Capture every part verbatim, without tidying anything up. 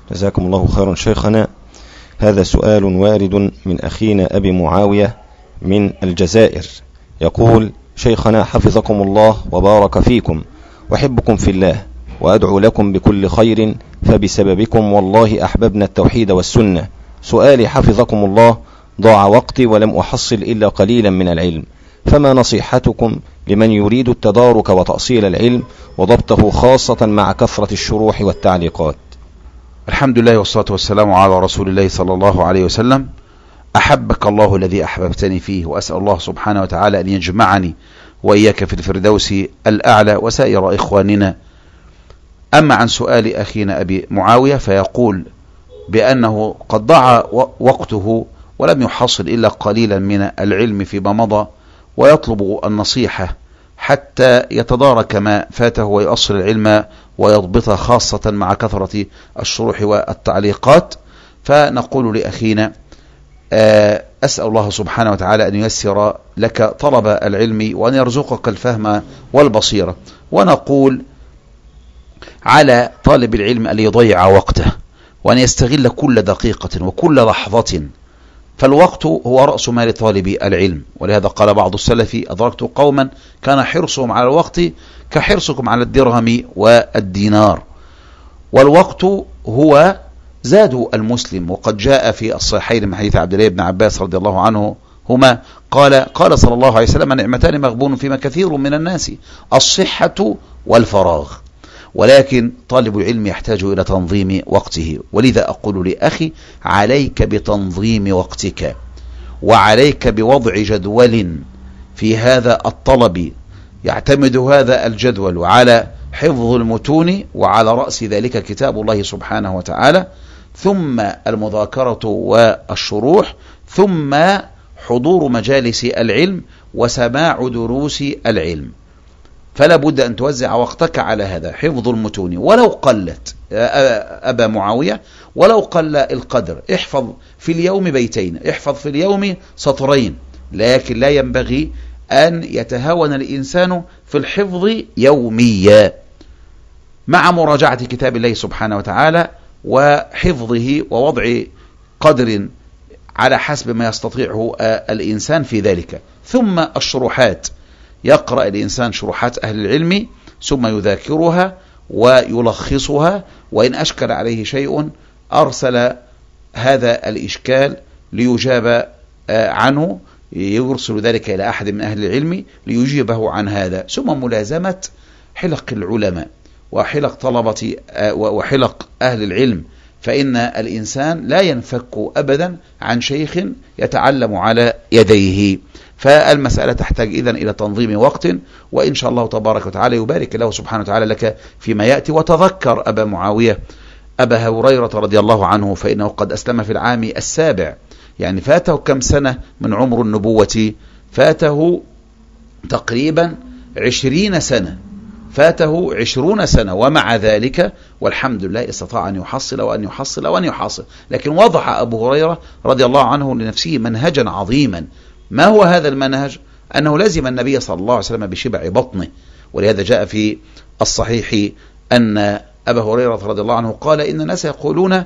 جزاكم الله خيرا شيخنا. هذا سؤال وارد من أخينا أبي معاوية من الجزائر، يقول: شيخنا حفظكم الله وبارك فيكم، وأحبكم في الله وأدعو لكم بكل خير، فبسببكم والله أحببنا التوحيد والسنة. سؤالي حفظكم الله: ضاع وقتي ولم أحصل إلا قليلا من العلم، فما نصيحتكم لمن يريد التدارك وتأصيل العلم وضبطه، خاصة مع كثرة الشروح والتعليقات؟ الحمد لله والصلاة والسلام على رسول الله صلى الله عليه وسلم. أحبك الله الذي أحببتني فيه، وأسأل الله سبحانه وتعالى أن يجمعني وإياك في الفردوس الأعلى وسائر إخواننا. أما عن سؤال أخينا أبي معاوية فيقول بأنه قد ضاع وقته ولم يحصل إلا قليلا من العلم فيما مضى، ويطلب النصيحة حتى يتدارك ما فاته ويؤصل العلم ويضبطه، خاصة مع كثرة الشروح والتعليقات. فنقول لأخينا: أسأل الله سبحانه وتعالى أن ييسر لك طلب العلم وأن يرزقك الفهم والبصيرة. ونقول على طالب العلم أن يضيع وقته وأن يستغل كل دقيقة وكل لحظة، فالوقت هو رأس مال طالب العلم. ولهذا قال بعض السلف: أدركت قوما كان حرصهم على الوقت كحرصكم على الدرهم والدينار. والوقت هو زاد المسلم، وقد جاء في الصحيحين من حديث عبد الله بن عباس رضي الله عنه هما قال قال صلى الله عليه وسلم: نعمتان مغبون فيما كثير من الناس، الصحة والفراغ. ولكن طالب العلم يحتاج إلى تنظيم وقته. ولذا أقول لأخي: عليك بتنظيم وقتك، وعليك بوضع جدول في هذا الطلب. يعتمد هذا الجدول على حفظ المتون، وعلى رأس ذلك كتاب الله سبحانه وتعالى، ثم المذاكرة والشروح، ثم حضور مجالس العلم وسماع دروس العلم. فلا بد أن توزع وقتك على هذا. حفظ المتون ولو قلت أبا معاوية، ولو قل القدر، احفظ في اليوم بيتين، احفظ في اليوم سطرين، لكن لا ينبغي أن يتهاون الإنسان في الحفظ يوميا، مع مراجعة كتاب الله سبحانه وتعالى وحفظه ووضع قدر على حسب ما يستطيعه الإنسان في ذلك. ثم الشروحات، يقرأ الإنسان شروحات أهل العلم ثم يذاكرها ويلخصها، وإن أشكل عليه شيء أرسل هذا الإشكال ليجاب عنه، يرسل ذلك إلى أحد من أهل العلم ليجيبه عن هذا. ثم ملازمة حلق العلماء وحلق طلبة وحلق أهل العلم، فإن الإنسان لا ينفك أبدا عن شيخ يتعلم على يديه. فالمسألة تحتاج إذن إلى تنظيم وقت، وإن شاء الله تبارك وتعالى يبارك الله سبحانه وتعالى لك فيما يأتي. وتذكر أبا معاوية أبا هريرة رضي الله عنه، فإنه قد أسلم في العام السابع، يعني فاته كم سنة من عمر النبوة؟ فاته تقريبا عشرين سنة، فاته عشرون سنة، ومع ذلك والحمد لله استطاع أن يحصل وأن يحصل وأن يحصل. لكن وضع أبو هريرة رضي الله عنه لنفسه منهجا عظيما. ما هو هذا المنهج؟ أنه لازم النبي صلى الله عليه وسلم بشبع بطنه. ولهذا جاء في الصحيح أن أبا هريرة رضي الله عنه قال: إن الناس يقولون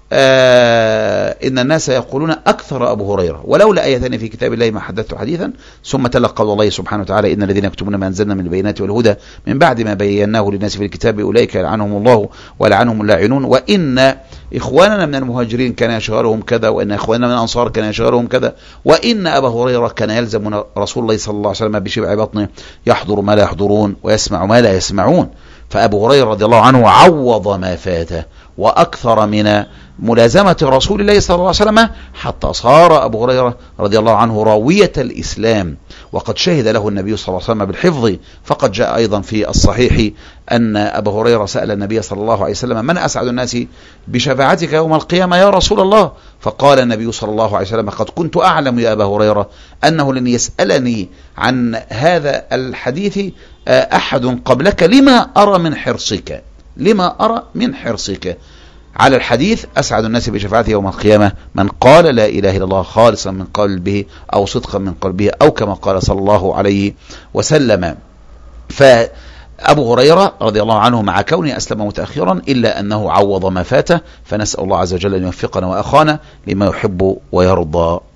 آه إن الناس يقولون أكثر أبو هريرة، ولولا آيتان في كتاب الله ما حدثت حديثا. ثم تلا قول الله سبحانه وتعالى: إن الذين يكتمون ما أنزلنا من البينات والهدى من بعد ما بيناه للناس في الكتاب أولئك يلعنهم الله ولعنهم اللاعنون، وإن إخواننا من المهاجرين كان يشغلهم كذا، وإن إخواننا من الأنصار كان يشغلهم كذا، وإن أبا هريرة كان يلزم رسول الله صلى الله عليه وسلم بشبع بطنه، يحضر ما لا يحضرون ويسمع ما لا يسمعون. فأبو هريرة رضي الله عنه عوض ما فاته وأكثر من ملازمة رسول الله صلى الله عليه وسلم، حتى صار أبو هريرة رضي الله عنه راوية الإسلام، وقد شهد له النبي صلى الله عليه وسلم بالحفظ. فقد جاء أيضا في الصحيح أن أبا هريرة سأل النبي صلى الله عليه وسلم: من أسعد الناس بشفاعتك يوم القيامة يا رسول الله؟ فقال النبي صلى الله عليه وسلم: قد كنت أعلم يا أبا هريرة أنه لن يسألني عن هذا الحديث أحد قبلك، لما أرى من حرصك لما أرى من حرصك على الحديث. أسعد الناس بشفاعته يوم القيامة من قال لا إله إلا الله خالصا من قلبه أو صدقا من قلبه، أو كما قال صلى الله عليه وسلم. ف أبو هريرة رضي الله عنه مع كونه أسلم متأخرا إلا أنه عوض ما فاته، فنسأل الله عز وجل أن يوفقنا وأخانا لما يحب ويرضى.